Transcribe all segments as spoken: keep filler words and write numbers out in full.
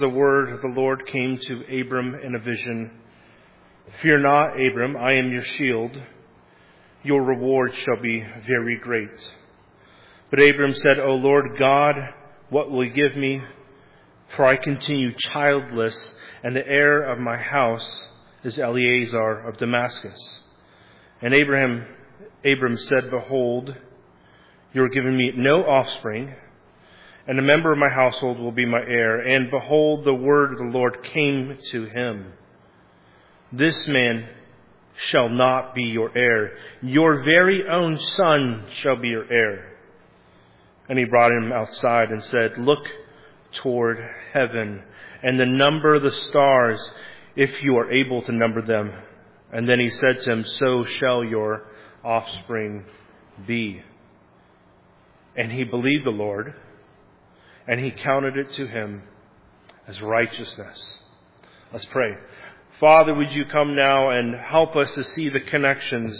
The word of the Lord came to Abram in a vision. Fear not, Abram, I am your shield. Your reward shall be very great. But Abram said, O Lord God, what will you give me? For I continue childless, and the heir of my house is Eleazar of Damascus. And Abraham, Abram said, Behold, you are giving me no offspring, and a member of my household will be my heir. And behold, the word of the Lord came to him. This man shall not be your heir. Your very own son shall be your heir. And he brought him outside and said, Look toward heaven and the number of the stars, if you are able to number them. And then he said to him, So shall your offspring be. And he believed the Lord, and he counted it to him as righteousness. Let's pray. Father, would you come now and help us to see the connections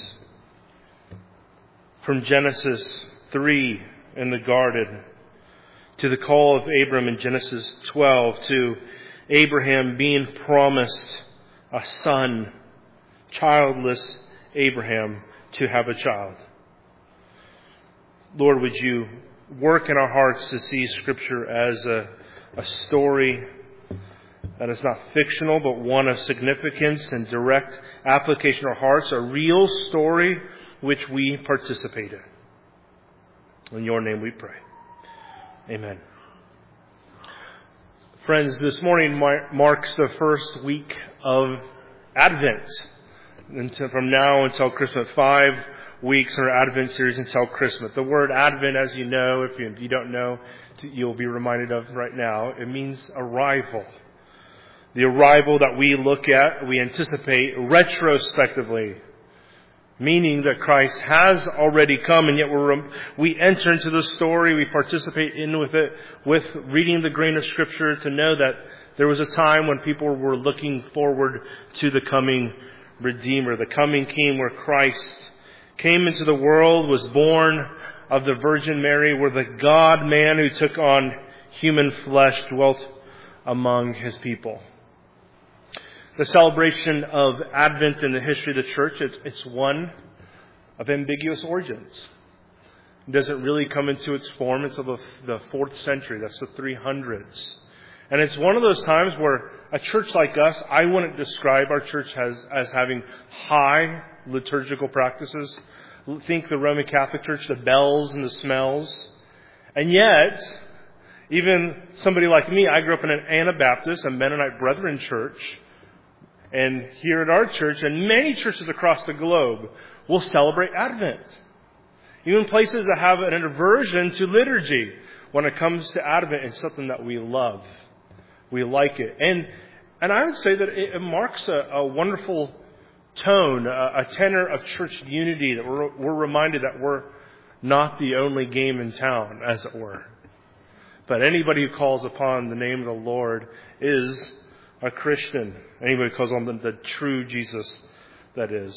from Genesis three in the garden to the call of Abram in Genesis twelve, to Abraham being promised a son, childless Abraham, to have a child. Lord, would you work in our hearts to see Scripture as a, a story that is not fictional, but one of significance and direct application to our hearts, a real story which we participate in. In your name we pray. Amen. Friends, this morning marks the first week of Advent. Until, from now until Christmas, five weeks in our Advent series until Christmas. The word Advent, as you know, if you, if you don't know, you'll be reminded of right now, it means arrival. The arrival that we look at, we anticipate retrospectively, meaning that Christ has already come, and yet we're, we enter into the story, we participate in with it, with reading the grain of Scripture to know that there was a time when people were looking forward to the coming Redeemer, the coming King, where Christ came into the world, was born of the Virgin Mary, where the God-man who took on human flesh dwelt among his people. The celebration of Advent in the history of the church, it's, it's one of ambiguous origins. It doesn't really come into its form until the, the fourth century. That's the three hundreds. And it's one of those times where a church like us, I wouldn't describe our church as, as having high liturgical practices. Think the Roman Catholic Church, the bells and the smells. And yet, even somebody like me, I grew up in an Anabaptist, a Mennonite Brethren church. And here at our church, and many churches across the globe, will celebrate Advent. Even places that have an aversion to liturgy, when it comes to Advent, it's something that we love. We like it. And and I would say that it marks a, a wonderful tone, a, a tenor of church unity, that we're, we're reminded that we're not the only game in town, as it were. But anybody who calls upon the name of the Lord is a Christian. Anybody who calls on the, the true Jesus, that is.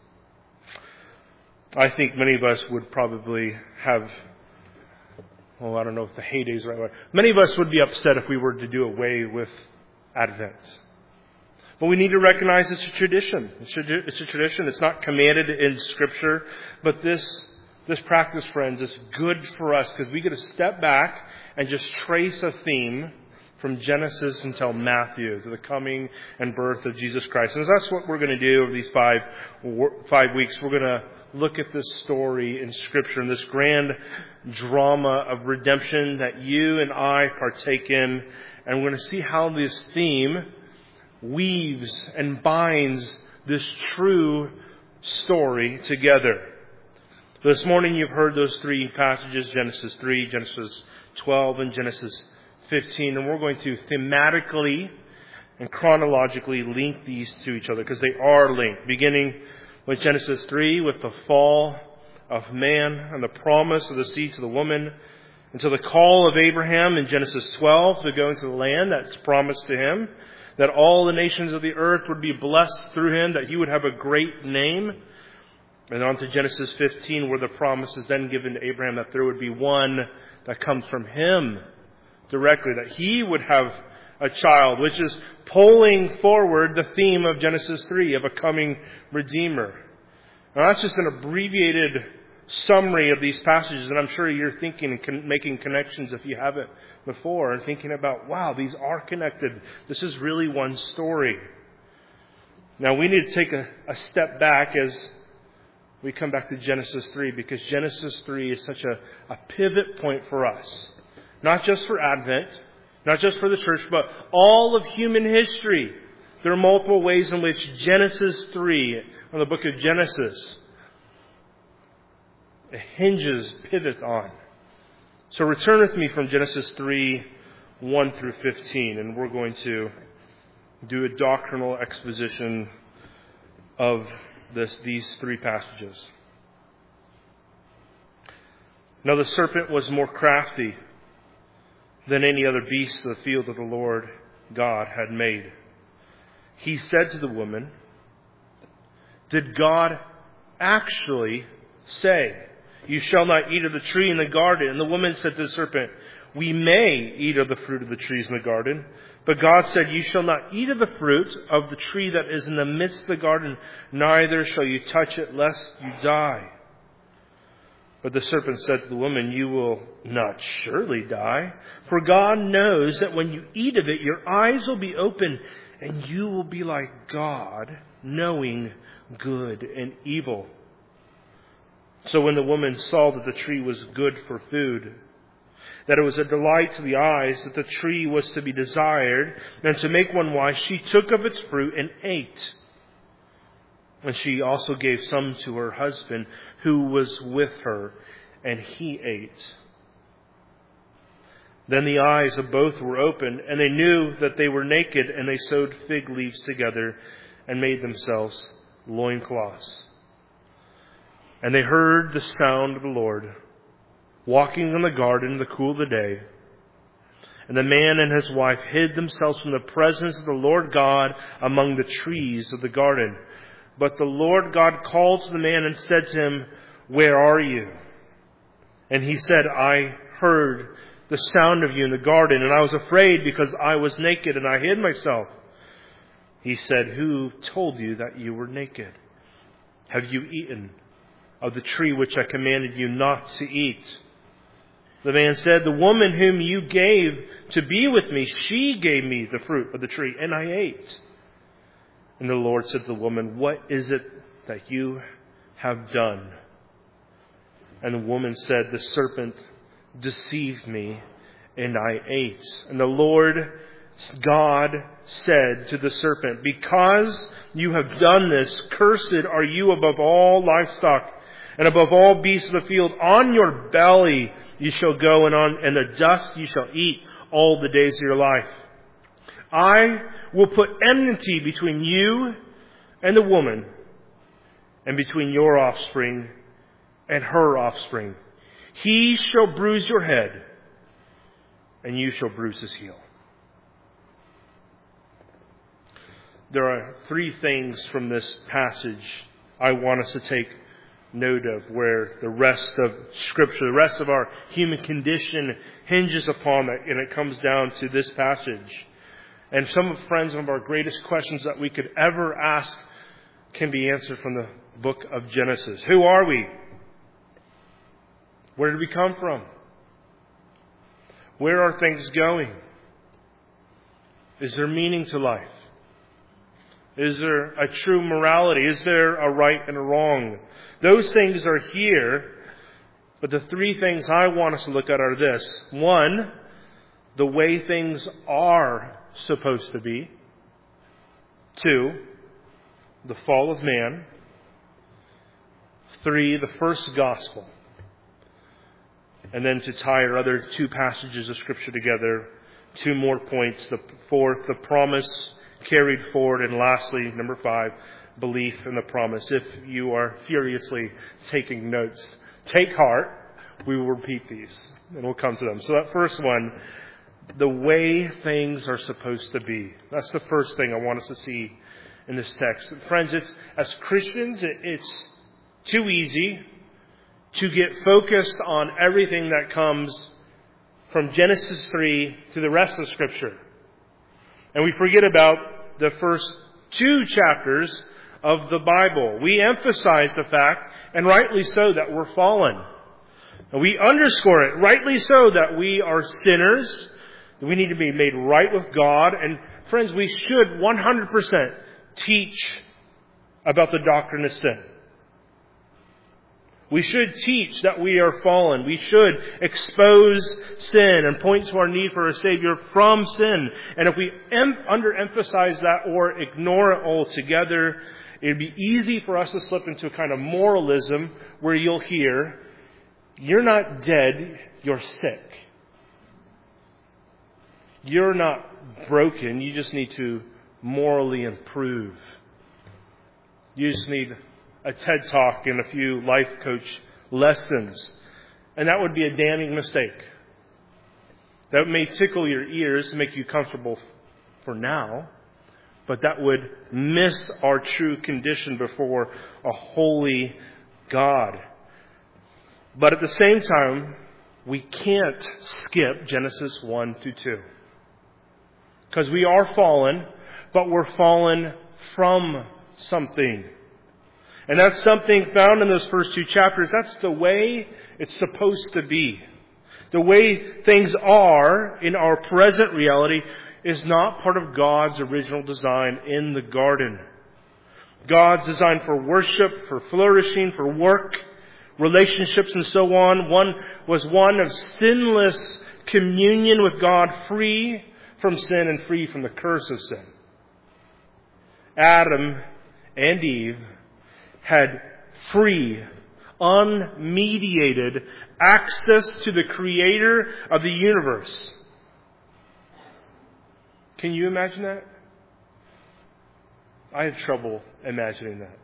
I think many of us would probably have, well, I don't know if the heyday is the right word. Many of us would be upset if we were to do away with Advent. But we need to recognize it's a tradition. It's a, it's a tradition. It's not commanded in Scripture. But this this practice, friends, is good for us because we get to step back and just trace a theme from Genesis until Matthew, to the coming and birth of Jesus Christ. And that's what we're going to do over these five five weeks. We're going to look at this story in Scripture and this grand drama of redemption that you and I partake in. And we're going to see how this theme weaves and binds this true story together. This morning you've heard those three passages, Genesis three, Genesis twelve, and Genesis fifteen. And we're going to thematically and chronologically link these to each other because they are linked. Beginning with Genesis three, with the fall of man and the promise of the seed to the woman, until the call of Abraham in Genesis twelve to go into the land that's promised to him, that all the nations of the earth would be blessed through him, that he would have a great name. And on to Genesis fifteen, where the promise is then given to Abraham that there would be one that comes from him directly, that he would have a child, which is pulling forward the theme of Genesis three of a coming Redeemer. Now that's just an abbreviated summary of these passages, and I'm sure you're thinking and con- making connections if you haven't before, and thinking about, wow, these are connected. This is really one story. Now we need to take a, a step back as we come back to Genesis three, because Genesis three is such a, a pivot point for us. Not just for Advent, not just for the church, but all of human history. There are multiple ways in which Genesis three, on the book of Genesis, it hinges, pivots on. So return with me from Genesis three, one through fifteen, and we're going to do a doctrinal exposition of this, these three passages. Now the serpent was more crafty than any other beast of the field that the Lord God had made. He said to the woman, "Did God actually say, 'You shall not eat of the tree in the garden'?" And the woman said to the serpent, "We may eat of the fruit of the trees in the garden. But God said, 'You shall not eat of the fruit of the tree that is in the midst of the garden, neither shall you touch it, lest you die.' But the serpent said to the woman, 'You will not surely die. For God knows that when you eat of it, your eyes will be open, and you will be like God, knowing good and evil.' So when the woman saw that the tree was good for food, that it was a delight to the eyes, that the tree was to be desired, and to make one wise, she took of its fruit and ate. And she also gave some to her husband who was with her, and he ate. Then the eyes of both were opened, and they knew that they were naked, and they sewed fig leaves together and made themselves loincloths. And they heard the sound of the Lord walking in the garden in the cool of the day. And the man and his wife hid themselves from the presence of the Lord God among the trees of the garden. But the Lord God called to the man and said to him, 'Where are you?' And he said, 'I heard the sound of you in the garden, and I was afraid because I was naked, and I hid myself.' He said, 'Who told you that you were naked? Have you eaten of the tree which I commanded you not to eat?' The man said, 'The woman whom you gave to be with me, she gave me the fruit of the tree, and I ate.' And the Lord said to the woman, 'What is it that you have done?' And the woman said, 'The serpent deceived me, and I ate.' And the Lord God said to the serpent, 'Because you have done this, cursed are you above all livestock, and above all beasts of the field. On your belly you shall go, and on and the dust you shall eat all the days of your life. I will put enmity between you and the woman, and between your offspring and her offspring. He shall bruise your head, and you shall bruise his heel.'" There are three things from this passage I want us to take note of, where the rest of Scripture, the rest of our human condition hinges upon that, and it comes down to this passage. And some of friends, some of our greatest questions that we could ever ask can be answered from the book of Genesis. Who are we? Where did we come from? Where are things going? Is there meaning to life? Is there a true morality? Is there a right and a wrong? Those things are here, but the three things I want us to look at are this. One, the way things are supposed to be. Two, the fall of man. Three, the first gospel. And then to tie our other two passages of Scripture together, two more points. The fourth, the promise carried forward. And lastly, number five, belief in the promise. If you are furiously taking notes, take heart. We will repeat these and we'll come to them. So that first one, the way things are supposed to be. That's the first thing I want us to see in this text. And friends, it's as Christians, it, it's too easy to get focused on everything that comes from Genesis three to the rest of Scripture. And we forget about the first two chapters of the Bible. We emphasize the fact, and rightly so, that we're fallen. And we underscore it, rightly so, that we are sinners, that we need to be made right with God. And friends, we should one hundred percent teach about the doctrine of sin. We should teach that we are fallen. We should expose sin and point to our need for a Savior from sin. And if we em- underemphasize that or ignore it altogether, it would be easy for us to slip into a kind of moralism where you'll hear, you're not dead, you're sick. You're not broken, you just need to morally improve. You just need a TED Talk and a few life coach lessons. And that would be a damning mistake. That may tickle your ears to make you comfortable for now, but that would miss our true condition before a holy God. But at the same time, we can't skip Genesis one through two. Because we are fallen, but we're fallen from something. And that's something found in those first two chapters. That's the way it's supposed to be. The way things are in our present reality is not part of God's original design in the garden. God's design for worship, for flourishing, for work, relationships, and so on, one was one of sinless communion with God, free from sin and free from the curse of sin. Adam and Eve had free, unmediated access to the Creator of the universe. Can you imagine that? I have trouble imagining that.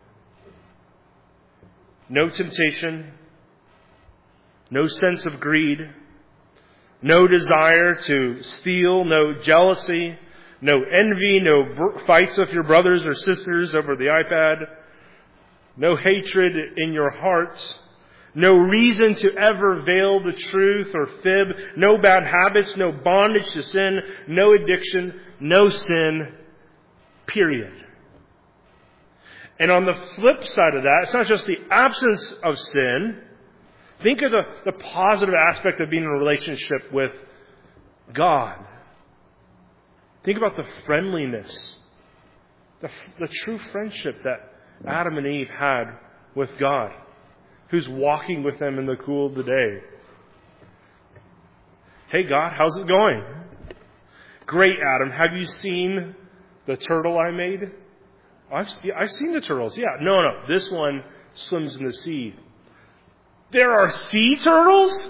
No temptation, no sense of greed, no desire to steal, no jealousy, no envy, no br- fights with your brothers or sisters over the iPad, no hatred in your hearts, no reason to ever veil the truth or fib, no bad habits, no bondage to sin, no addiction, no sin, period. And on the flip side of that, it's not just the absence of sin. Think of the, the positive aspect of being in a relationship with God. Think about the friendliness, the, the true friendship that Adam and Eve had with God, who's walking with them in the cool of the day. Hey God, how's it going? Great, Adam. Have you seen the turtle I made? I've, see, I've seen the turtles. Yeah, no, no. This one swims in the sea. There are sea turtles?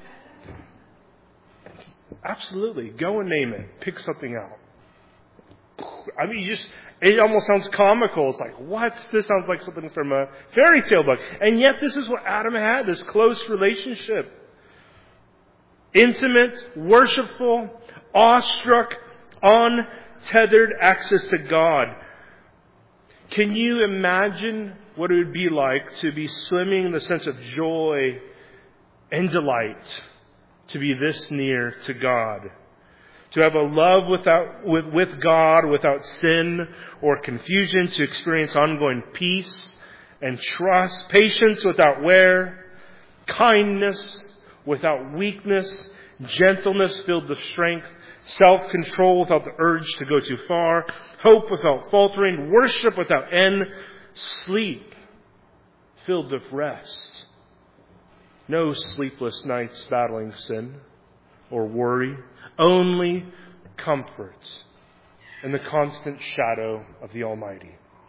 Absolutely. Go and name it. Pick something out. I mean, you just, it almost sounds comical. It's like, what? This sounds like something from a fairy tale book. And yet this is what Adam had, this close relationship. Intimate, worshipful, awestruck, untethered access to God. Can you imagine what it would be like to be swimming in the sense of joy and delight, to be this near to God? To have a love without, with, with God without sin or confusion, to experience ongoing peace and trust, patience without wear, kindness without weakness, gentleness filled with strength, self-control without the urge to go too far, hope without faltering, worship without end, sleep filled with rest. No sleepless nights battling sin or worry. Only comfort in the constant shadow of the Almighty.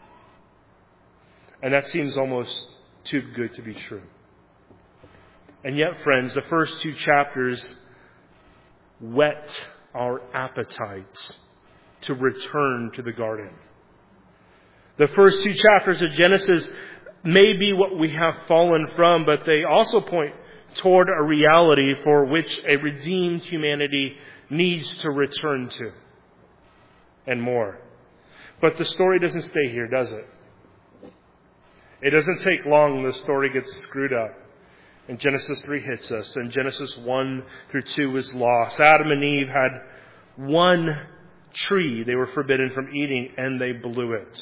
And that seems almost too good to be true. And yet, friends, the first two chapters whet our appetites to return to the garden. The first two chapters of Genesis may be what we have fallen from, but they also point toward a reality for which a redeemed humanity needs to return to, and more. But the story doesn't stay here, does it? It doesn't take long, the story gets screwed up. And Genesis three hits us, and Genesis one through two is lost. Adam and Eve had one tree they were forbidden from eating, and they blew it.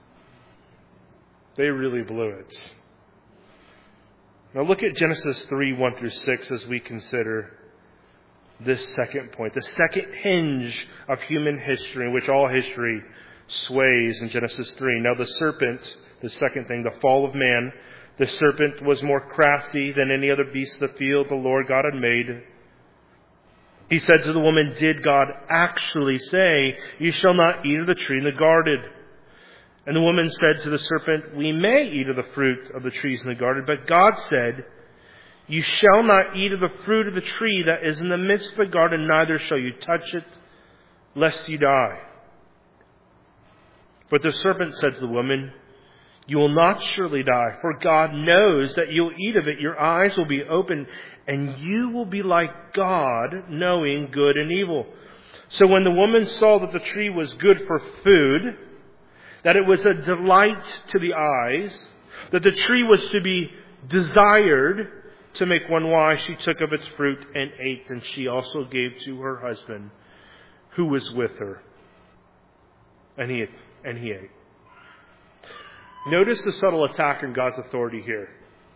They really blew it. Now look at Genesis three, one through six as we consider this second point. The second hinge of human history in which all history sways in Genesis three. Now the serpent, the second thing, the fall of man, the serpent was more crafty than any other beast of the field the Lord God had made. He said to the woman, did God actually say, you shall not eat of the tree in the garden? And the woman said to the serpent, we may eat of the fruit of the trees in the garden, but God said, you shall not eat of the fruit of the tree that is in the midst of the garden, neither shall you touch it, lest you die. But the serpent said to the woman, you will not surely die, for God knows that you'll eat of it. Your eyes will be open, and you will be like God, knowing good and evil. So when the woman saw that the tree was good for food, that it was a delight to the eyes, that the tree was to be desired to make one wise, she took of its fruit and ate, and she also gave to her husband who was with her. And he ate. And he ate. Notice the subtle attack on God's authority here.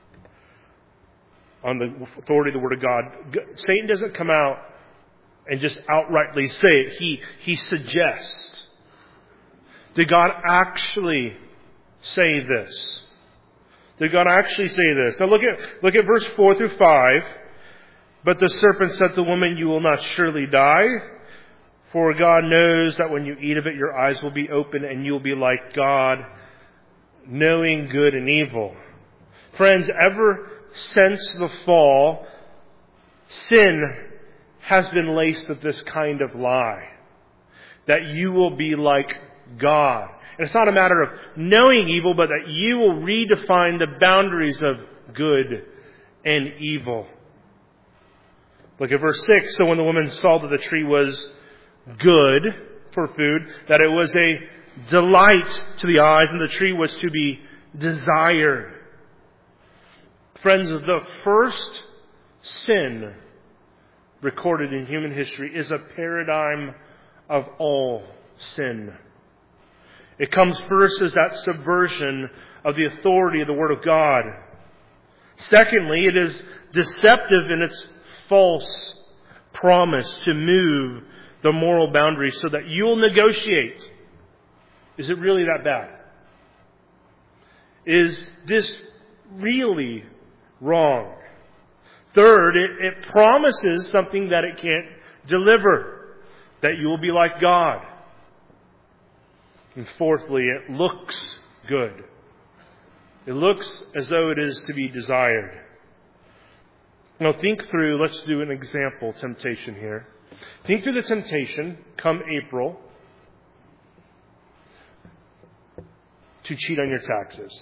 On the authority of the Word of God. Satan doesn't come out and just outrightly say it. He, he suggests. Did God actually say this? Did God actually say this? Now look at, look at verse four through five. But the serpent said to the woman, you will not surely die. For God knows that when you eat of it, your eyes will be open and you'll be like God, knowing good and evil. Friends, ever since the fall, sin has been laced with this kind of lie. That you will be like God. And it's not a matter of knowing evil, but that you will redefine the boundaries of good and evil. Look at verse six. So when the woman saw that the tree was good for food, that it was a delight to the eyes, and the tree was to be desired. Friends, the first sin recorded in human history is a paradigm of all sin. It comes first as that subversion of the authority of the Word of God. Secondly, it is deceptive in its false promise to move the moral boundaries so that you'll negotiate. Is it really that bad? Is this really wrong? Third, it, it promises something that it can't deliver. That you will be like God. And fourthly, it looks good. It looks as though it is to be desired. Now think through, let's do an example temptation here. Think through the temptation, come April, to cheat on your taxes.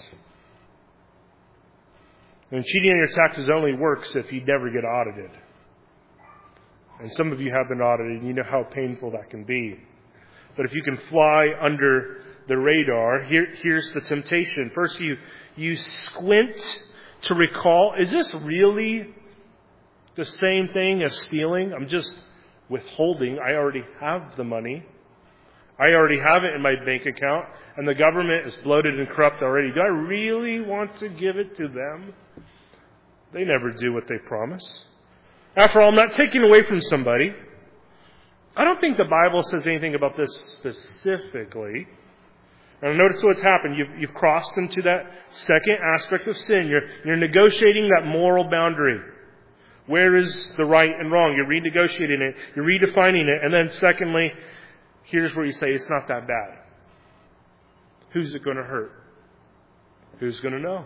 And cheating on your taxes only works if you never get audited. And some of you have been audited, and you know how painful that can be. But if you can fly under the radar, here, here's the temptation. First, you, you squint to recall, is this really the same thing as stealing? I'm just withholding. I already have the money. I already have it in my bank account, and the government is bloated and corrupt already. Do I really want to give it to them? They never do what they promise. After all, I'm not taking away from somebody. I don't think the Bible says anything about this specifically. And notice what's happened. You've, you've crossed into that second aspect of sin. You're, you're negotiating that moral boundary. Where is the right and wrong? You're renegotiating it. You're redefining it. And then secondly, here's where you say it's not that bad. Who's it going to hurt? Who's going to know?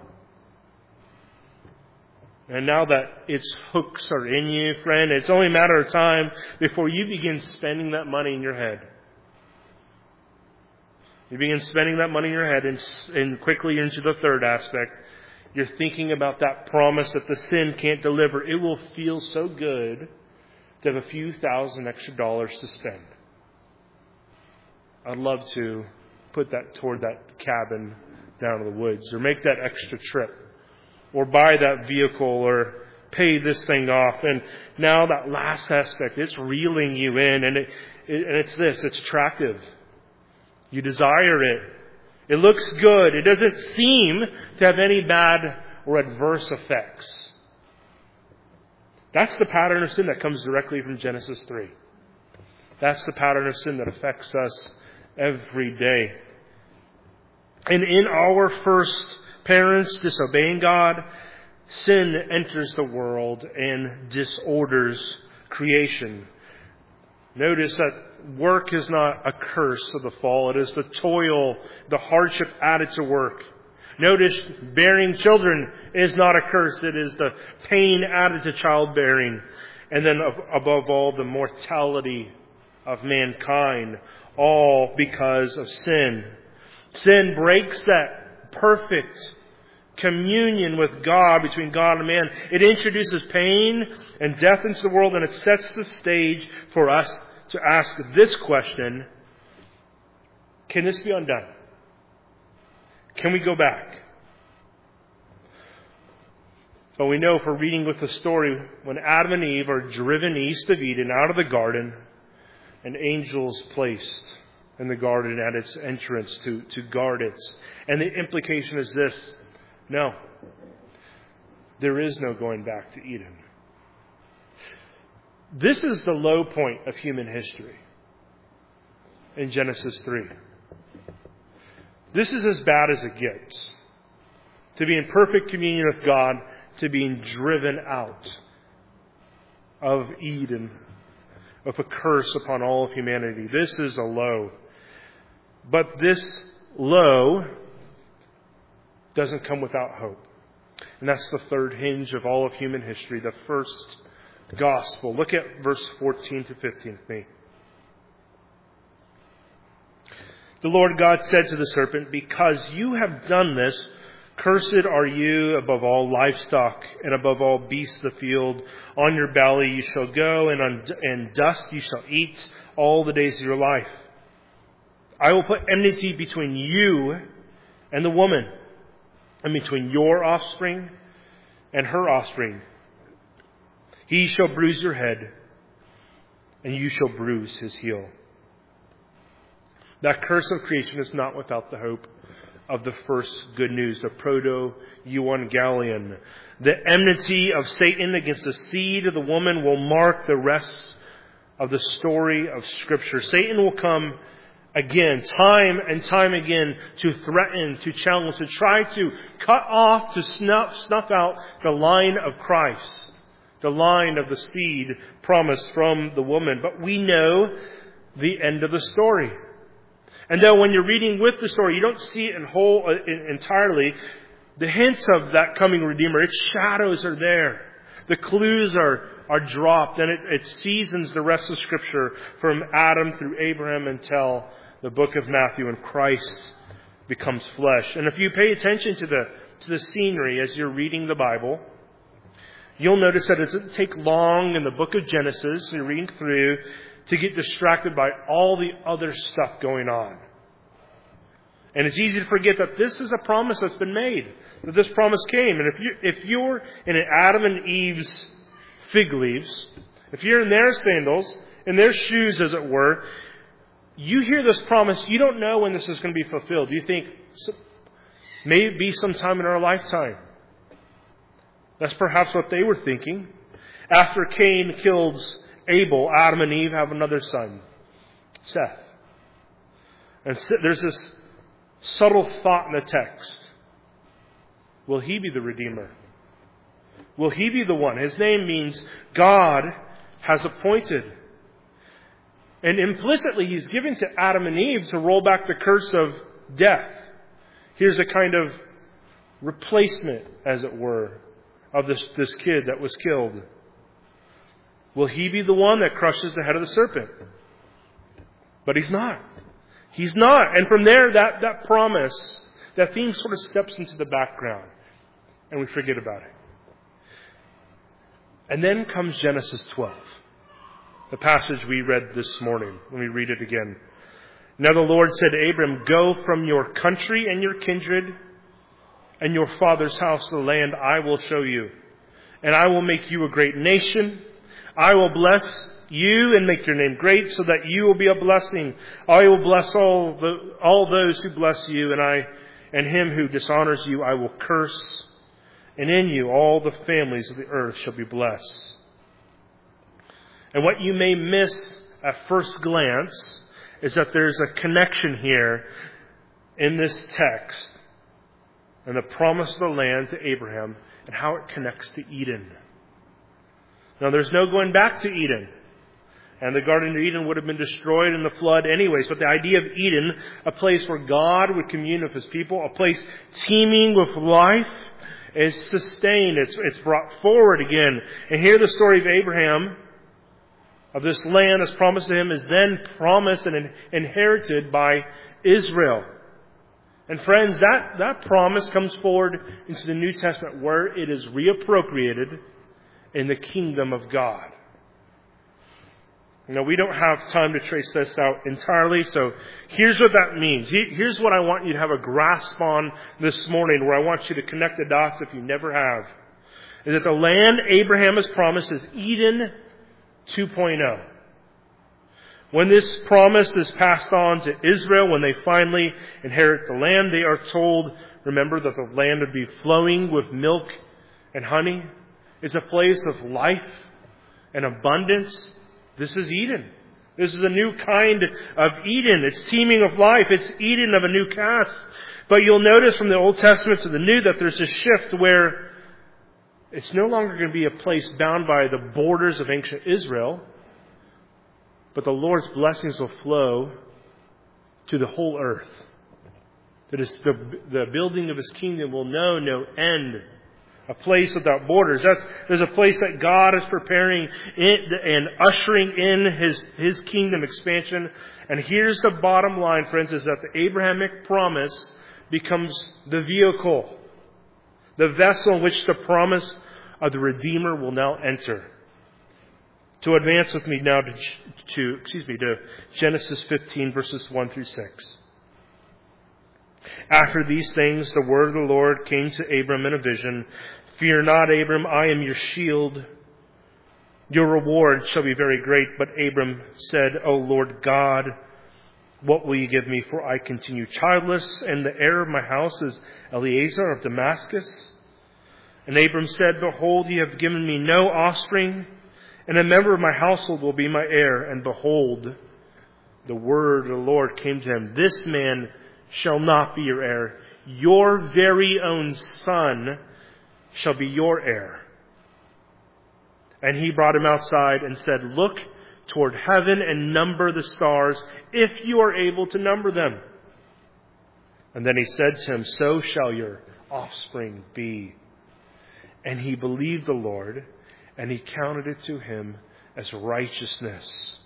And now that its hooks are in you, friend, it's only a matter of time before you begin spending that money in your head. You begin spending that money in your head, and, and quickly into the third aspect. You're thinking about that promise that the sin can't deliver. It will feel so good to have a few thousand extra dollars to spend. I'd love to put that toward that cabin down in the woods, or make that extra trip, or buy that vehicle, or pay this thing off. And now that last aspect, it's reeling you in. And, it, it, and it's this, it's attractive. You desire it. It looks good. It doesn't seem to have any bad or adverse effects. That's the pattern of sin that comes directly from Genesis three. That's the pattern of sin that affects us every day. And in our first parents disobeying God, sin enters the world and disorders creation. Notice that work is not a curse of the fall. It is the toil, the hardship added to work. Notice bearing children is not a curse. It is the pain added to childbearing. And then above all, the mortality of mankind, all because of sin. Sin breaks that perfect communion with God, between God and man. It introduces pain and death into the world, and it sets the stage for us to ask this question: can this be undone? Can we go back? But we know, for reading with the story, when Adam and Eve are driven east of Eden, out of the garden, an angel is placed in the garden at its entrance to, to guard it. And the implication is this: no, there is no going back to Eden. This is the low point of human history in Genesis three. This is as bad as it gets. To be in perfect communion with God, to being driven out of Eden, of a curse upon all of humanity. This is a low. But this low doesn't come without hope. And that's the third hinge of all of human history, the first gospel. Look at verse fourteen to fifteen with me. The Lord God said to the serpent, "Because you have done this, cursed are you above all livestock and above all beasts of the field. On your belly you shall go, and on and dust you shall eat all the days of your life. I will put enmity between you and the woman, and between your offspring and her offspring. He shall bruise your head, and you shall bruise his heel." That curse of creation is not without the hope of the first good news, the proto-euangelion. The enmity of Satan against the seed of the woman will mark the rest of the story of Scripture. Satan will come again, time and time again, to threaten, to challenge, to try to cut off, to snuff, snuff out the line of Christ, the line of the seed promised from the woman. But we know the end of the story. And though when you're reading with the story, you don't see it in whole in, entirely, the hints of that coming Redeemer, its shadows are there. The clues are, are dropped, and it, it seasons the rest of Scripture from Adam through Abraham until the book of Matthew, and Christ becomes flesh. And if you pay attention to the to the scenery as you're reading the Bible, you'll notice that it doesn't take long in the book of Genesis, you're reading through, to get distracted by all the other stuff going on. And it's easy to forget that this is a promise that's been made, that this promise came. And if you if you're in an Adam and Eve's fig leaves, if you're in their sandals, in their shoes, as it were, you hear this promise, you don't know when this is going to be fulfilled. You think, maybe sometime in our lifetime. That's perhaps what they were thinking. After Cain kills Abel, Adam and Eve have another son, Seth. And there's this subtle thought in the text. Will he be the Redeemer? Will he be the one? His name means God has appointed. And implicitly, he's given to Adam and Eve to roll back the curse of death. Here's a kind of replacement, as it were, of this, this kid that was killed. Will he be the one that crushes the head of the serpent? But he's not. He's not. And from there, that, that promise, that theme sort of steps into the background. And we forget about it. And then comes Genesis twelve. The passage we read this morning. Let me read it again. Now the Lord said to Abram, "Go from your country and your kindred and your father's house to the land I will show you. and I will make you a great nation. I will bless you and make your name great so that you will be a blessing. I will bless all the, all those who bless you, and I and him who dishonors you I will curse. And in you all the families of the earth shall be blessed. And what you may miss at first glance is that there's a connection here in this text and the promise of the land to Abraham and how it connects to Eden. Now, there's no going back to Eden. And the Garden of Eden would have been destroyed in the flood anyways. But the idea of Eden, a place where God would commune with his people, a place teeming with life, is sustained. It's, it's brought forward again. And here the story of Abraham, of this land that's promised to him, is then promised and inherited by Israel. And friends, that, that promise comes forward into the New Testament where it is reappropriated in the kingdom of God. Now, we don't have time to trace this out entirely, so here's what that means. Here's what I want you to have a grasp on this morning, where I want you to connect the dots if you never have. Is that the land Abraham has promised is Eden two point oh. When this promise is passed on to Israel, when they finally inherit the land, they are told, remember, that the land would be flowing with milk and honey. It's a place of life and abundance. This is Eden. This is a new kind of Eden. It's teeming of life. It's Eden of a new cast. But you'll notice from the Old Testament to the New that there's a shift where it's no longer going to be a place bound by the borders of ancient Israel, but the Lord's blessings will flow to the whole earth. That is, the, the building of his kingdom will know no end. A place without borders. That's, there's a place that God is preparing in, and ushering in his, his kingdom expansion. And here's the bottom line, friends, is that the Abrahamic promise becomes the vehicle, the vessel in which the promise of the Redeemer will now enter. To advance with me now to, to excuse me, to Genesis fifteen, verses one through six. After these things, the word of the Lord came to Abram in a vision. Fear not, Abram, I am your shield. Your reward shall be very great. But Abram said, O Lord God, what will you give me? For I continue childless, and the heir of my house is Eliezer of Damascus. And Abram said, Behold, you have given me no offspring, and a member of my household will be my heir. And behold, the word of the Lord came to him. This man shall not be your heir. Your very own son shall be your heir. And he brought him outside and said, Look toward heaven and number the stars, if you are able to number them. And then he said to him, So shall your offspring be. And he believed the Lord, and he counted it to him as righteousness.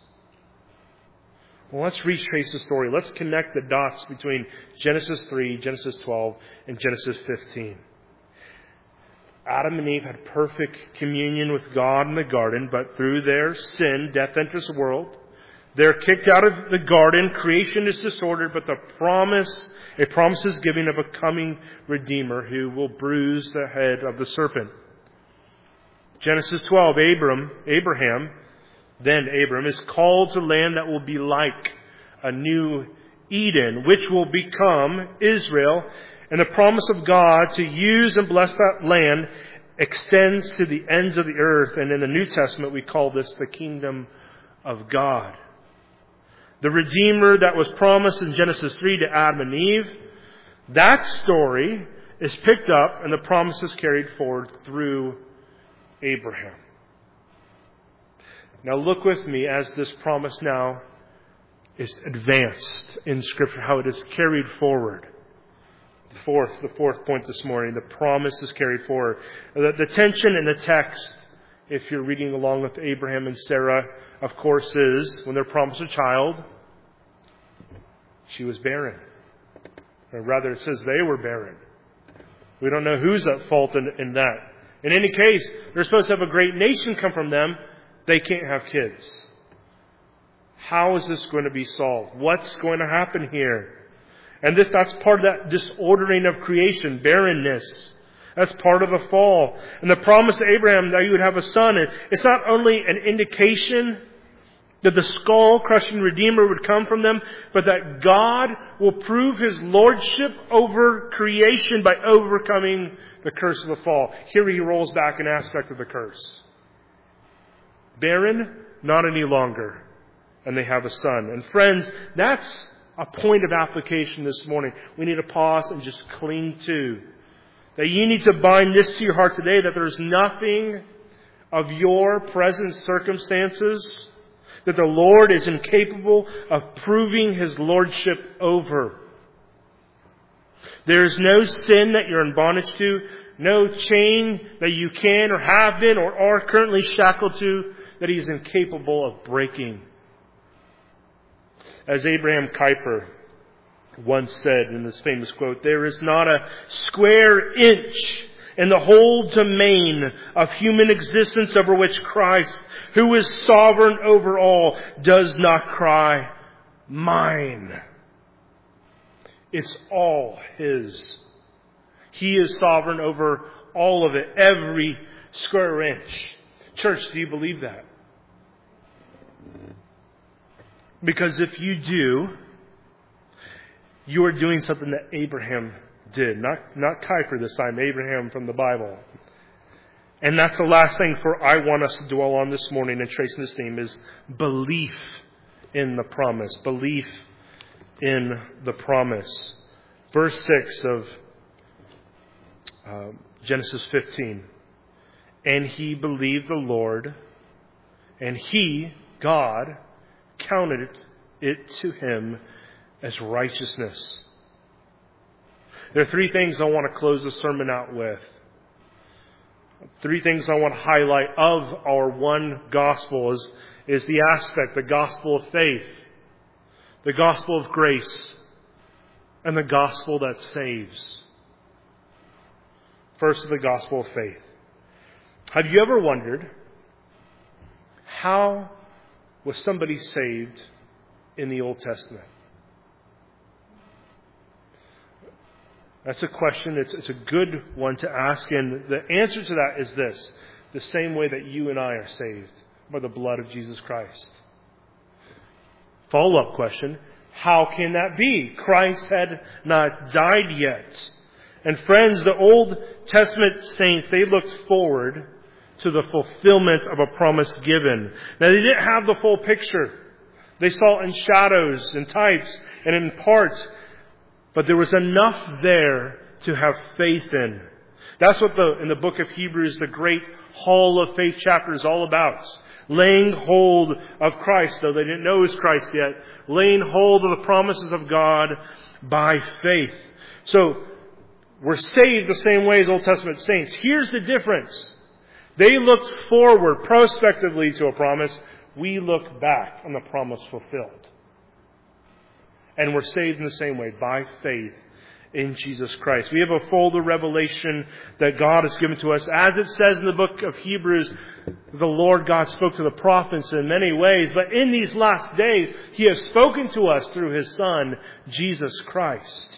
Well, let's retrace the story. Let's connect the dots between Genesis three, Genesis twelve, and Genesis fifteen. Adam and Eve had perfect communion with God in the garden, but through their sin, death enters the world. They're kicked out of the garden. Creation is disordered, but the promise, a promise is given of a coming Redeemer who will bruise the head of the serpent. Genesis twelve, Abram, Abraham, then Abram, is called to land that will be like a new Eden, which will become Israel. And the promise of God to use and bless that land extends to the ends of the earth. And in the New Testament, we call this the kingdom of God. The Redeemer that was promised in Genesis three to Adam and Eve, that story is picked up and the promise is carried forward through Abraham. Now look with me as this promise now is advanced in Scripture, how it is carried forward. The fourth, the fourth point this morning, the promise is carried forward. The, the tension in the text, if you're reading along with Abraham and Sarah, of course, is when they're promised a child, she was barren. Or rather, it says they were barren. We don't know who's at fault in, in that. In any case, they're supposed to have a great nation come from them. They can't have kids. How is this going to be solved? What's going to happen here? And this, that's part of that disordering of creation, barrenness. That's part of the fall. And the promise to Abraham that he would have a son, it's not only an indication that the skull-crushing Redeemer would come from them, but that God will prove His lordship over creation by overcoming the curse of the fall. Here He rolls back an aspect of the curse. Barren, not any longer. And they have a son. And friends, that's a point of application this morning. We need to pause and just cling to. That you need to bind this to your heart today, that there's nothing of your present circumstances that the Lord is incapable of proving His lordship over. There is no sin that you're in bondage to, no chain that you can or have been or are currently shackled to that He is incapable of breaking. As Abraham Kuyper once said in this famous quote, "There is not a square inch in the whole domain of human existence over which Christ, who is sovereign over all, does not cry, 'Mine.' It's all His. He is sovereign over all of it, every square inch." Church, do you believe that? Because if you do, you are doing something that Abraham did. Not, not Kuyper this time, Abraham from the Bible. And that's the last thing for I want us to dwell on this morning and tracing this theme is belief in the promise. Belief in the promise. Verse six of uh, Genesis fifteen. And he believed the Lord, and He, God, counted it, it to him as righteousness. There are three things I want to close the sermon out with. Three things I want to highlight of our one gospel is, is the aspect, the gospel of faith, the gospel of grace, and the gospel that saves. First, the gospel of faith. Have you ever wondered, how was somebody saved in the Old Testament? That's a question. It's, it's a good one to ask. And the answer to that is this. The same way that you and I are saved, by the blood of Jesus Christ. Follow-up question. How can that be? Christ had not died yet. And friends, the Old Testament saints, they looked forward to the fulfillment of a promise given. Now, they didn't have the full picture. They saw it in shadows and types and in parts. But there was enough there to have faith in. That's what the in the book of Hebrews, the great Hall of Faith chapter is all about. Laying hold of Christ, though they didn't know it was Christ yet. Laying hold of the promises of God by faith. So, we're saved the same way as Old Testament saints. Here's the difference. They looked forward prospectively to a promise. We look back on the promise fulfilled. And we're saved in the same way, by faith in Jesus Christ. We have a fuller revelation that God has given to us. As it says in the book of Hebrews, the Lord God spoke to the prophets in many ways. But in these last days, He has spoken to us through His Son, Jesus Christ.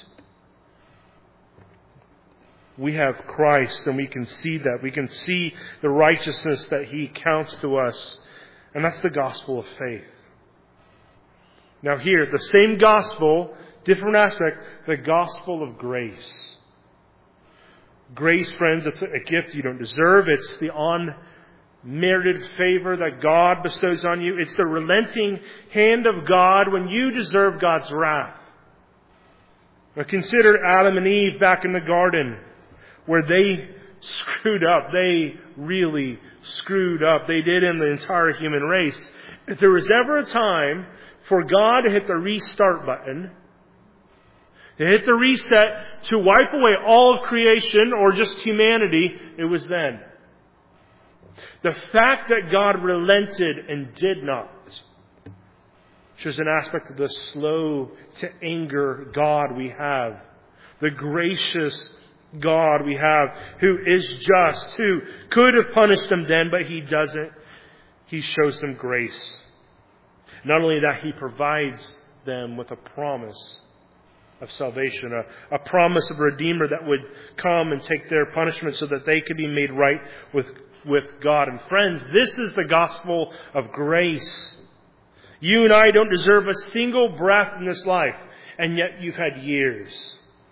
We have Christ, and we can see that. We can see the righteousness that He counts to us. And that's the gospel of faith. Now here, the same gospel, different aspect, the gospel of grace. Grace, friends, it's a gift you don't deserve. It's the unmerited favor that God bestows on you. It's the relenting hand of God when you deserve God's wrath. Now consider Adam and Eve back in the garden, where they screwed up. They really screwed up. They did in the entire human race. If there was ever a time for God to hit the restart button, to hit the reset, to wipe away all of creation or just humanity, it was then. The fact that God relented and did not shows an aspect of the slow to anger God we have. The gracious God we have, who is just, who could have punished them then, but He doesn't. He shows them grace. Not only that, He provides them with a promise of salvation, a, a promise of a Redeemer that would come and take their punishment so that they could be made right with, with God. And friends, this is the gospel of grace. You and I don't deserve a single breath in this life, and yet you've had years.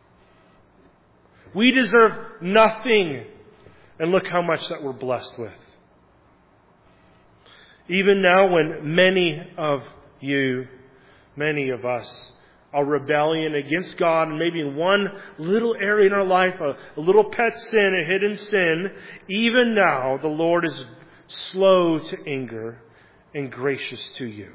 We deserve nothing, and look how much that we're blessed with. Even now when many of you, many of us, are rebellion against God, and maybe in one little area in our life, a, a little pet sin, a hidden sin, even now the Lord is slow to anger and gracious to you.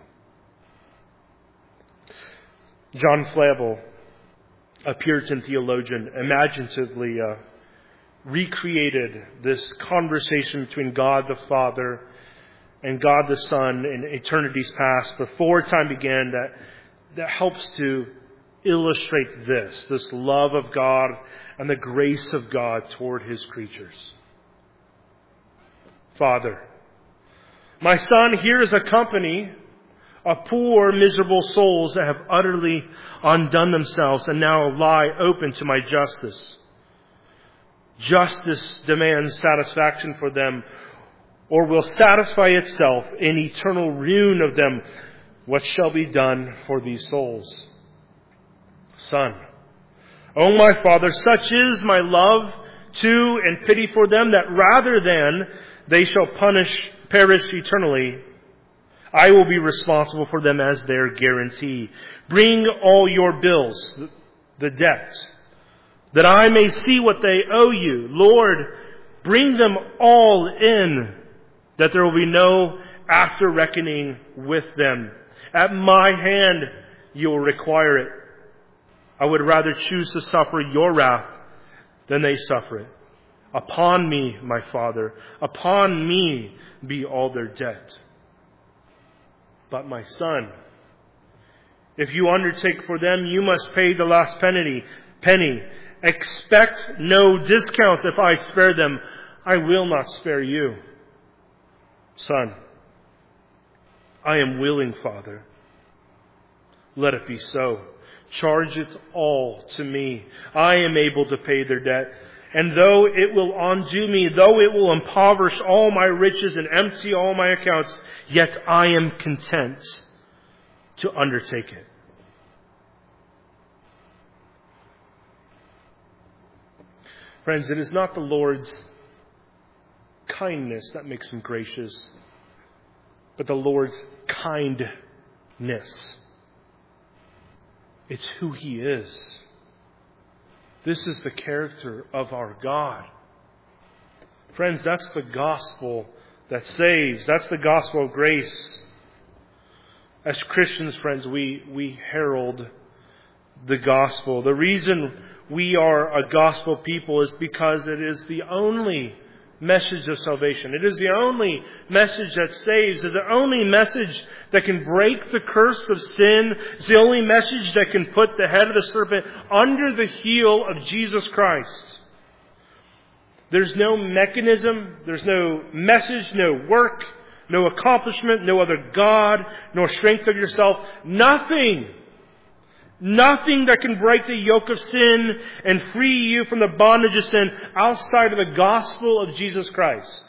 John Flavel, a Puritan theologian, imaginatively uh, recreated this conversation between God the Father and God the Son in eternity's past, before time began, that, that helps to illustrate this, this love of God and the grace of God toward His creatures. Father, my Son, here is a company of poor, miserable souls that have utterly undone themselves and now lie open to my justice. Justice demands satisfaction for them, or will satisfy itself in eternal ruin of them. What shall be done for these souls? Son, O my Father, such is my love to and pity for them, that rather than they shall punish, perish eternally, I will be responsible for them as their guarantee. Bring all your bills, the debt, that I may see what they owe you. Lord, bring them all in, that there will be no after reckoning with them. At my hand you will require it. I would rather choose to suffer your wrath than they suffer it. Upon me, my Father, upon me be all their debt. But my Son, if you undertake for them, you must pay the last penny. Penny. Expect no discounts if I spare them. I will not spare you. Son, I am willing, Father. Let it be so. Charge it all to me. I am able to pay their debt. And though it will undo me, though it will impoverish all my riches and empty all my accounts, yet I am content to undertake it. Friends, it is not the Lord's kindness that makes Him gracious, but the Lord's kindness. It's who He is. This is the character of our God. Friends, that's the gospel that saves. That's the gospel of grace. As Christians, friends, we, we herald the gospel. The reason we are a gospel people is because it is the only message of salvation. It is the only message that saves. It's the only message that can break the curse of sin. It's the only message that can put the head of the serpent under the heel of Jesus Christ. There's no mechanism, there's no message, no work, no accomplishment, no other God, nor strength of yourself. Nothing. Nothing that can break the yoke of sin and free you from the bondage of sin outside of the gospel of Jesus Christ.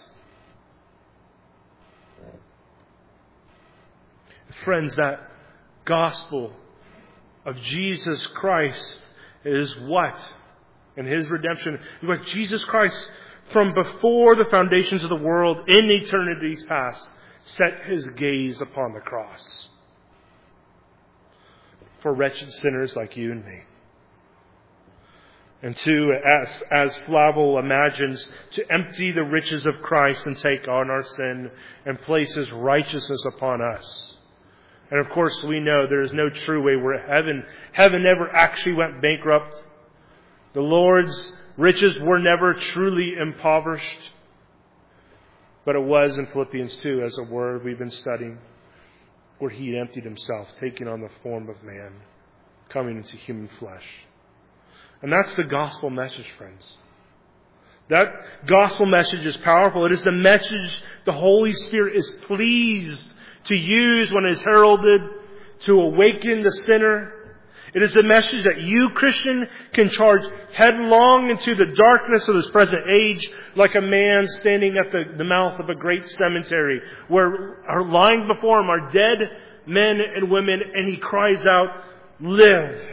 Friends, that gospel of Jesus Christ is what? And His redemption, what Jesus Christ, from before the foundations of the world, in eternity's past, set His gaze upon the cross. For wretched sinners like you and me. And two, as, as Flavel imagines, to empty the riches of Christ and take on our sin and place His righteousness upon us. And of course we know there is no true way where heaven, heaven never actually went bankrupt. The Lord's riches were never truly impoverished. But it was in Philippians two, as a word we've been studying, where He emptied Himself, taking on the form of man, coming into human flesh. And that's the gospel message, friends. That gospel message is powerful. It is the message the Holy Spirit is pleased to use when it is heralded to awaken the sinner. It is a message that you, Christian, can charge headlong into the darkness of this present age like a man standing at the, the mouth of a great cemetery where are lying before him are dead men and women, and he cries out, "Live."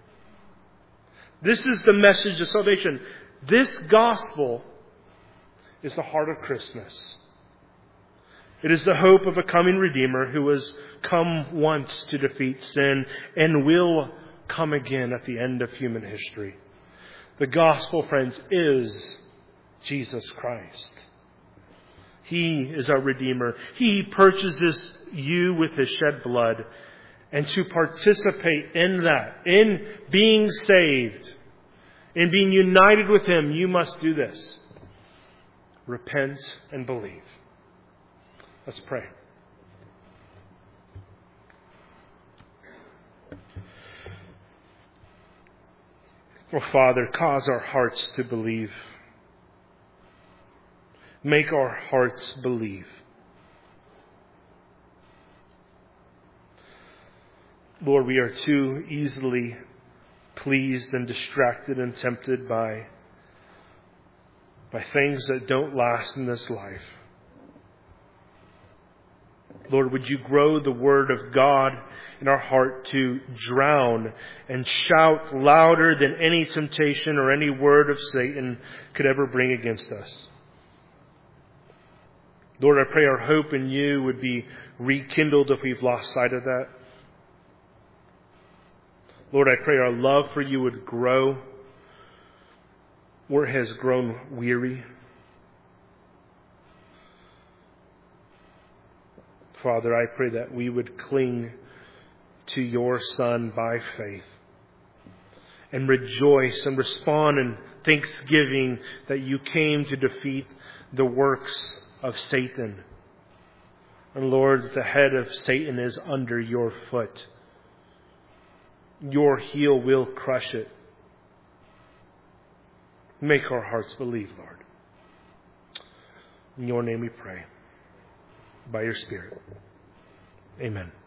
This is the message of salvation. This gospel is the heart of Christmas. It is the hope of a coming Redeemer who has come once to defeat sin and will come again at the end of human history. The gospel, friends, is Jesus Christ. He is our Redeemer. He purchases you with His shed blood. And to participate in that, in being saved, in being united with Him, you must do this. Repent and believe. Let's pray. Oh, Father, cause our hearts to believe. Make our hearts believe. Lord, we are too easily pleased and distracted and tempted by, by things that don't last in this life. Lord, would you grow the Word of God in our heart to drown and shout louder than any temptation or any word of Satan could ever bring against us. Lord, I pray our hope in you would be rekindled if we've lost sight of that. Lord, I pray our love for you would grow where it has grown weary. Father, I pray that we would cling to your Son by faith and rejoice and respond in thanksgiving that you came to defeat the works of Satan. And Lord, the head of Satan is under your foot. Your heel will crush it. Make our hearts believe, Lord. In your name we pray. By your Spirit. Amen.